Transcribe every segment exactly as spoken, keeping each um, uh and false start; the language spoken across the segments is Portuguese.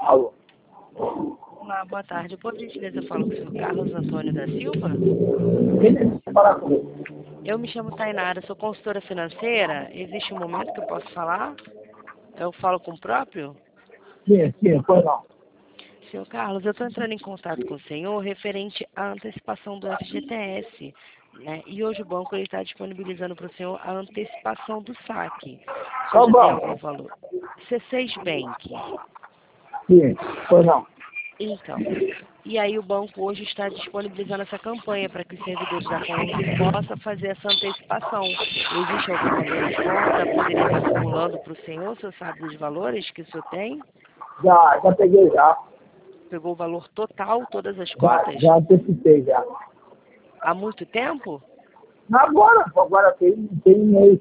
Alô. Olá, boa tarde. Por gentileza, eu falo com o senhor Carlos Antônio da Silva. Quem deseja falar comigo? Eu me chamo Tainara, sou consultora financeira. Existe um momento que eu posso falar? Eu falo com o próprio? Sim, sim, pois não. Senhor Carlos, eu estou entrando em contato com o senhor referente à antecipação do F G T S. Né? E hoje o banco está disponibilizando para o senhor a antecipação do saque. O senhor Qual já tem banco? algum valor? C seis Bank. Sim, pois não. Então, e aí o banco hoje está disponibilizando essa campanha para que os servidores da Conte possam fazer essa antecipação. Existe algum valor em conta? Poderia estar acumulando para o senhor? O senhor sabe dos valores que o senhor tem? Já, já peguei já. Pegou o valor total, todas as Já, cotas? já antecipei já. Há muito tempo? Agora, agora tem, tem um mês.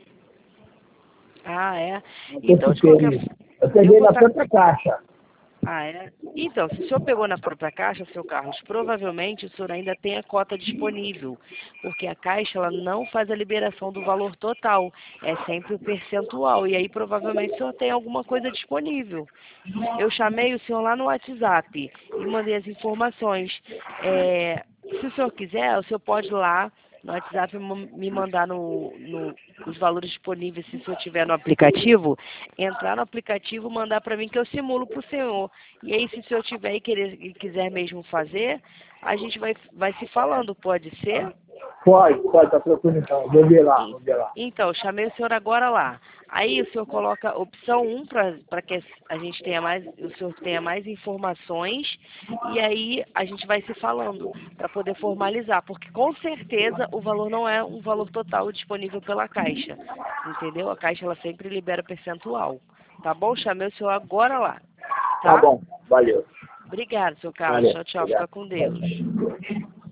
Ah, é. Então, de Antecipei qualquer isso. forma, Eu eu peguei vou na estar... Santa Caixa. Ah, é? Então, se o senhor pegou na própria Caixa, seu Carlos, provavelmente o senhor ainda tem a cota disponível, porque a Caixa ela não faz a liberação do valor total, é sempre o percentual, e aí provavelmente o senhor tem alguma coisa disponível. Eu chamei o senhor lá no WhatsApp e mandei as informações. É, se o senhor quiser, o senhor pode ir lá no WhatsApp me mandar no, no, os valores disponíveis, se o senhor tiver no aplicativo, entrar no aplicativo, mandar para mim que eu simulo para o senhor. E aí, se o senhor tiver e, querer, e quiser mesmo fazer, a gente vai, vai se falando, pode ser? Pode, pode, tá tranquilo então. Vou ver lá, vou ver lá. Então, chamei o senhor agora lá. Aí o senhor coloca opção um para que a gente tenha mais, o senhor tenha mais informações, e aí a gente vai se falando para poder formalizar, porque com certeza o valor não é um valor total disponível pela Caixa. Entendeu? A Caixa ela sempre libera percentual. Tá bom? Chamei o senhor agora lá. Tá Tá? bom, valeu. Obrigada, senhor Carlos. Valeu, Tchau, tchau. Fica obrigado. com Deus.